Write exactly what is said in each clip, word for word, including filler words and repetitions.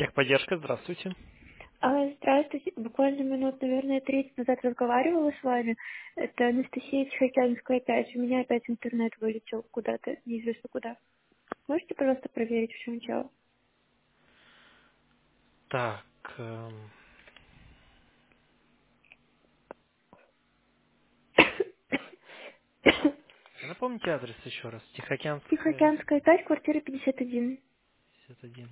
Техподдержка, здравствуйте. А, Здравствуйте. Буквально минут, наверное, тридцать назад разговаривала с вами. Это Анастасия Тихоокеанская опять. У меня опять интернет вылетел куда-то, неизвестно куда. Можете, пожалуйста, проверить, в чем дело? Так, эм, напомните адрес еще раз. Тихоокеанская, Тихоокеанская опять, квартира пятьдесят один. пятьдесят один.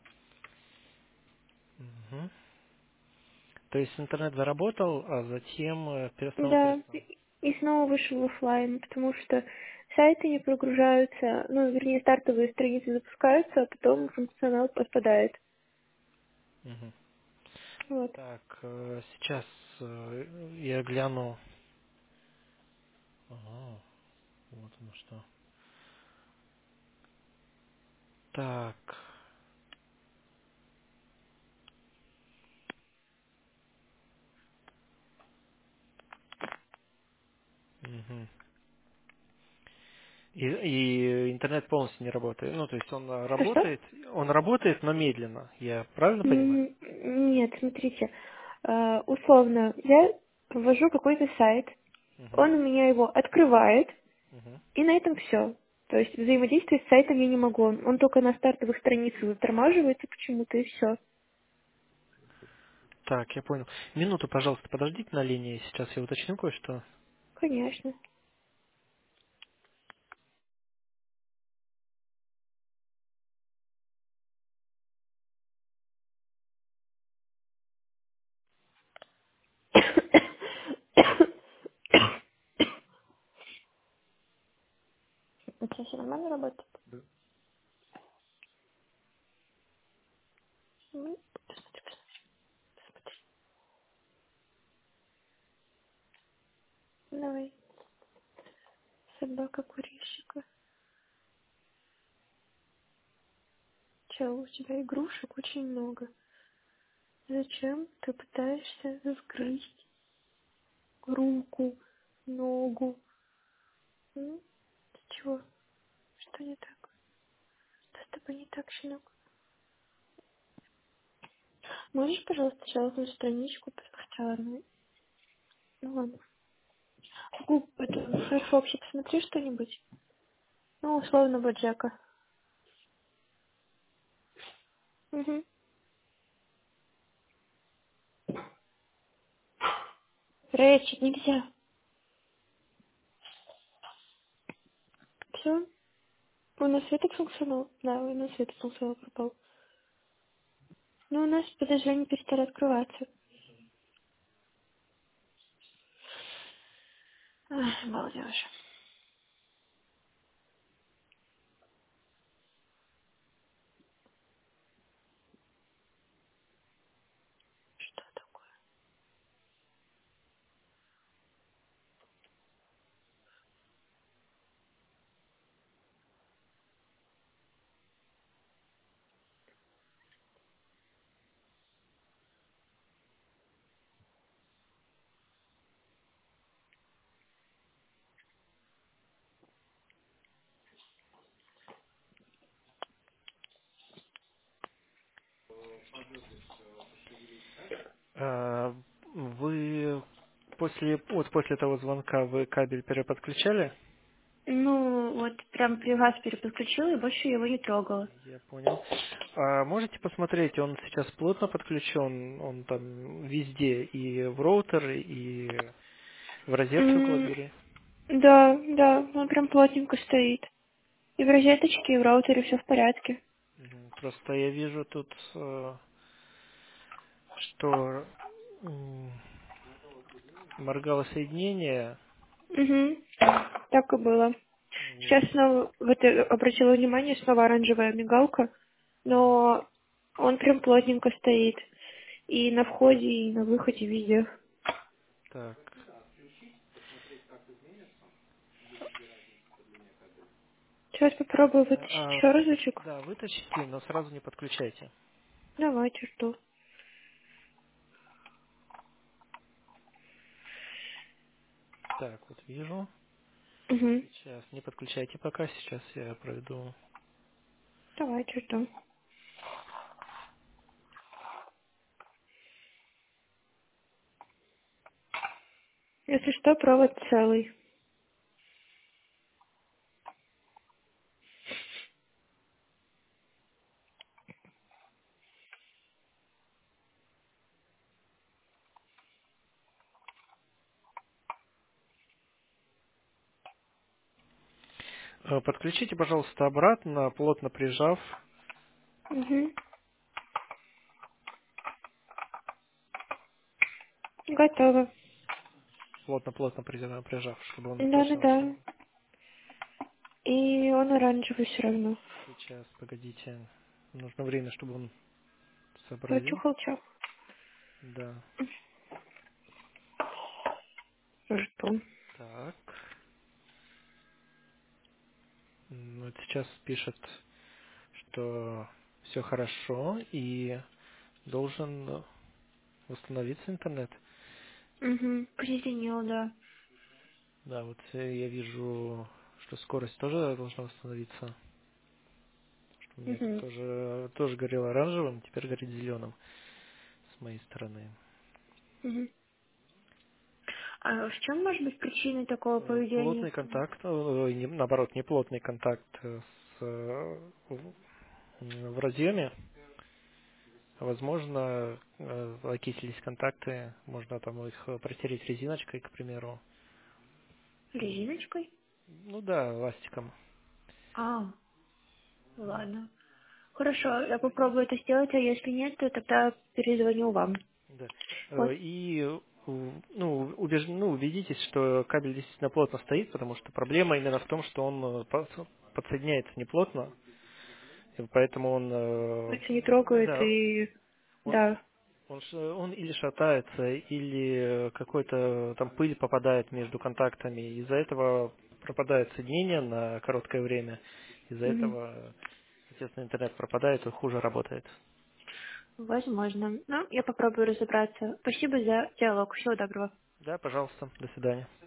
Мгм. То есть интернет заработал, а затем э, пере- снова Да, перестал. и и снова вышел в оффлайн, потому что сайты не прогружаются, ну, вернее, стартовые страницы запускаются, а потом функционал пропадает. Мгм. Вот. Так, э, сейчас э, я гляну. Ага, вот оно что. Так. Мгм. И, и интернет полностью не работает. Ну, то есть он э, Что-что? работает, он работает, но медленно. Я правильно понимаю? М, Нет, смотрите, э, условно, я ввожу какой-то сайт, Мгм. он у меня его открывает, Мгм. и на этом все. То есть взаимодействовать с сайтом я не могу. Он, он только на стартовых страницах затормаживается почему-то, и все. Так, я понял. Минуту, пожалуйста, подождите на линии. Сейчас я уточню кое-что. Конечно. Это все нормально работает? Да. М, Давай. Собака курильщика. Че, у тебя игрушек очень много. Зачем ты пытаешься сгрызть руку, ногу? М? С чего? Что не так? Что с тобой не так, щенок? Можешь, пожалуйста, челкнуть страничку? Хотя ладно. Ну ладно. Губ, это, в Firefox посмотри что-нибудь. Ну, условно, Боджека. Угу. Рэчет нельзя. Все? У нас этот функционал? Да, у нас этот функционал пропал. Но у нас приложение перестало открываться. Ах, балдеж. Что такое? А, Вы после, вот после того звонка вы кабель переподключали? Ну, вот прям при вас переподключила и больше его не трогала. Я понял. А можете посмотреть, он сейчас плотно подключен, он там везде, и в роутер, и в розетке около М, двери. Да, да, он прям плотненько стоит. И в розеточке, и в роутере все в порядке. Мгм. Просто я вижу тут, э, что м, моргало соединение. Угу. Так и было. М, Сейчас снова, вот я обратила внимание, снова оранжевая мигалка, мгм. но он прям плотненько стоит. И на входе, и на выходе везде. Так, Сейчас попробую вытащить а, еще разочек. да, вытащите, но сразу не подключайте. Давайте, жду. Так, вот вижу. Угу. Сейчас не подключайте пока, сейчас я проведу. Давайте, жду. Если что, провод целый. Э, Подключите, пожалуйста, обратно, плотно прижав, Угу. Готово. плотно-плотно при- прижав, чтобы он точно вошел. Да-да-да. И он оранжевый все равно. Сейчас, погодите. Нужно время, чтобы он сообразил. Чухал-чах. Да. Жду. Так. М, Вот сейчас пишет, что все хорошо и должен восстановиться интернет. Угу. Позеленел, да. Да, вот э, я вижу, что скорость тоже должна восстановиться. У меня тут Угу. тоже, тоже горел оранжевым, теперь горит зеленым с моей стороны. Угу. А в чем может быть причиной такого Э, поведения? Плотный контакт, э, не- наоборот, не плотный контакт э, с, э, в в разъеме. Возможно, э, окислились контакты, можно там их э, протереть резиночкой, к примеру. Резиночкой? Ну да, ластиком. А, ладно. Хорошо, я попробую это сделать, а если нет, то тогда перезвоню вам. Да. Вот. Э, И э, ну, убеж... ну, убедитесь, что кабель действительно плотно стоит, потому что проблема именно в том, что он э, по- подсоединяется неплотно, и поэтому он, э, Если не трогает да, и... он, Да. он, ш- он или шатается, или какой-то там пыль попадает между контактами, из-за этого пропадает соединение на короткое время, из-за Угу. этого, естественно, интернет пропадает и хуже работает. Возможно. Ну, я попробую разобраться. Спасибо за диалог. Всего доброго. Да, пожалуйста, до свидания.